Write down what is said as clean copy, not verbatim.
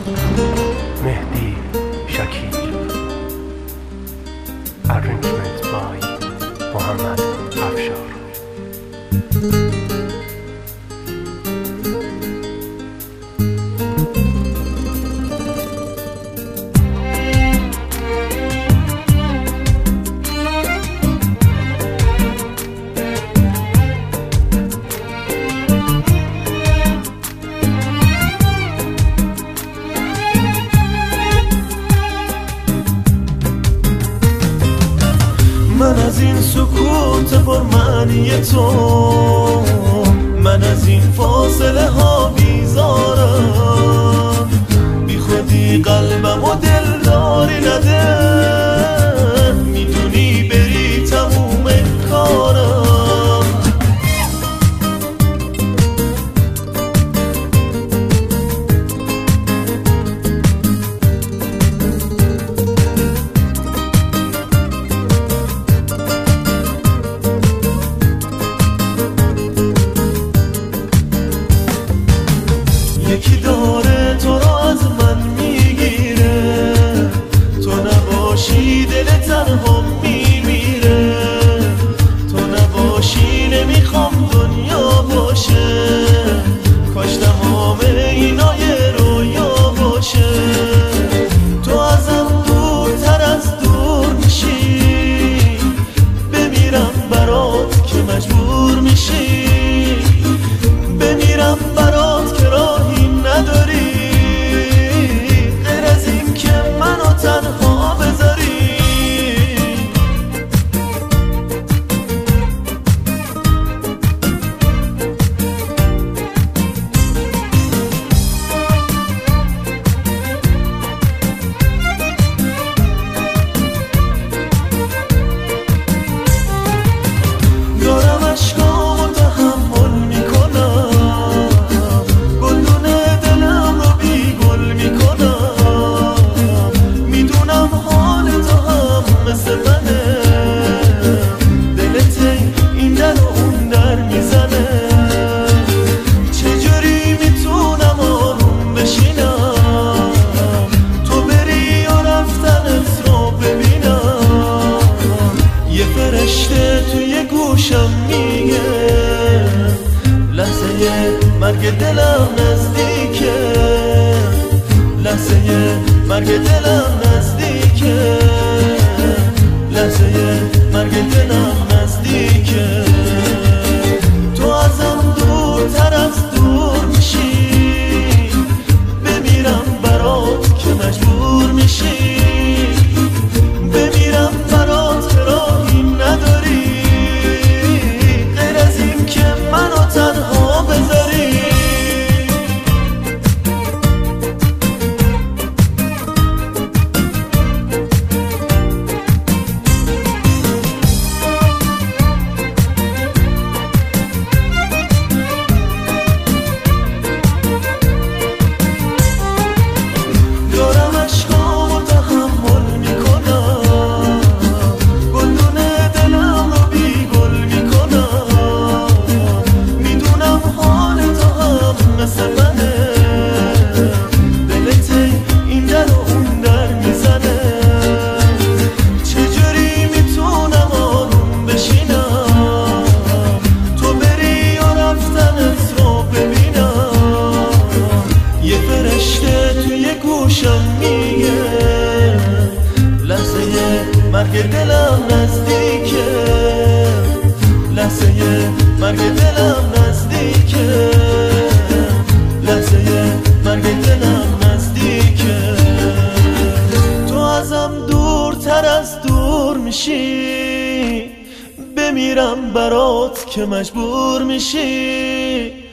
مهدی شکیل. Arrangement by محمد افشار. من از این سکوت پرمعنی تو، من از این فاصله ها بیزارم. بی خودی قلبم و دلداری نده، میدونی بری تموم کارم. یکی داره تو رو از من میگیره، تو نباشی دل تنها میمیره. تو نباشی نمیخوام دنیا باشه، کاش تمام اینا یه رویا باشه. تو ازم دورتر از دور میشی، بمیرم برات که مجبور میشی. بمیرم برات که راهی نداری، غیر از این که منو تنها بذاری. دارم اشکامو تحمل میکنم، گلدون دلم رو بی گل میکنم. میدونم حال تو هم مثل منه، دلت این در و اون در میزنه. چجوری میتونم آروم بشینم، تو بری و رفتنت رو ببینم. یه فرشته توی گوشم میگه لحظه مرگ دلم نزدیکه، لحظه مرگ دلم نزدیکه، لحظه مرگ دلم نزدیکه. تو ازم دورتر از دور میشی، بمیرم برات که مجبور میشی. بمیرم برات که راهی نداری، غیر از این که منو تنها بذاری. دارم اشکامو تحمل میکنم، گلدون دلم رو بی گل میکنم. میدونم حال تو هم مثل منه، دلت این در و اون در میزنه. چجوری میتونم آروم بشینم، تو بری و رفتنت رو ببینم. یه فرشته توی گوشم میگه لحظه مرگ دلم نزدیکه، لحظه مرگ دلم نزدیکه، لحظه مرگ دلم نزدیکه. تو ازم دورتر از دور میشی، بمیرم برات که مجبور میشی.